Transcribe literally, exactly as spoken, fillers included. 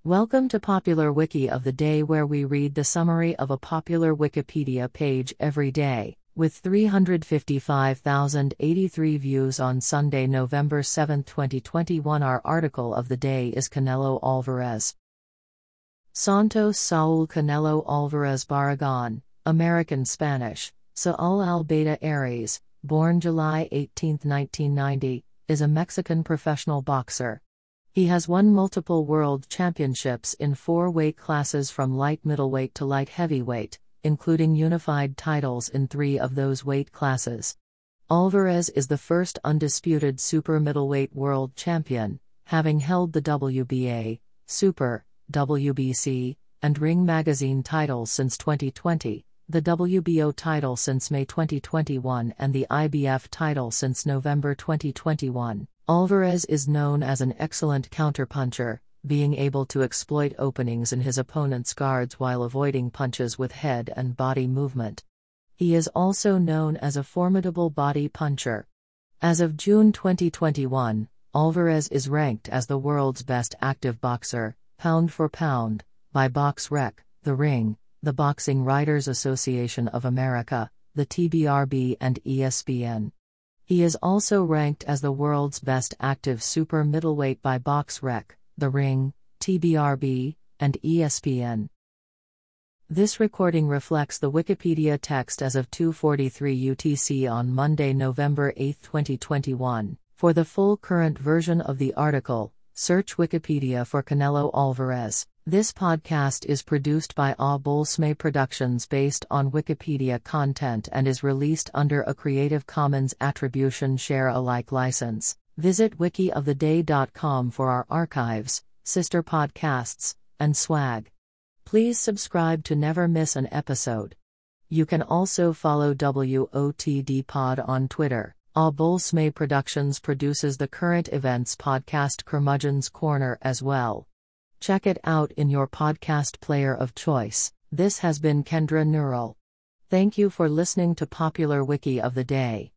Welcome to Popular Wiki of the Day, where we read the summary of a popular Wikipedia page every day. With three hundred fifty-five thousand eighty-three views on Sunday, November seventh, twenty twenty-one, our article of the day is Canelo Alvarez. Santos Saul Canelo Alvarez Barragan, American Spanish, Saul Albeida Aries, born July eighteenth, nineteen ninety, is a Mexican professional boxer. He has won multiple world championships in four weight classes from light middleweight to light heavyweight, including unified titles in three of those weight classes. Alvarez is the first undisputed super middleweight world champion, having held the W B A, Super, W B C, and Ring Magazine titles since twenty twenty, the W B O title since May twenty twenty-one, and the I B F title since November twenty twenty-one. Alvarez is known as an excellent counterpuncher, being able to exploit openings in his opponent's guards while avoiding punches with head and body movement. He is also known as a formidable body puncher. As of June twenty twenty-one, Alvarez is ranked as the world's best active boxer, pound for pound, by BoxRec, The Ring, the Boxing Writers Association of America, the T B R B, and E S P N. He is also ranked as the world's best active super middleweight by BoxRec, The Ring, T B R B, and E S P N. This recording reflects the Wikipedia text as of two forty-three U T C on Monday, November eighth, twenty twenty-one. For the full current version of the article, search Wikipedia for Canelo Alvarez. This podcast is produced by A Bolsme Productions based on Wikipedia content and is released under a Creative Commons Attribution Share Alike license. Visit wiki of the day dot com for our archives, sister podcasts, and swag. Please subscribe to never miss an episode. You can also follow W O T D Pod on Twitter. A Bolsme Productions produces the current events podcast Curmudgeon's Corner as well. Check it out in your podcast player of choice. This has been Kendra Neural. Thank you for listening to Popular Wiki of the Day.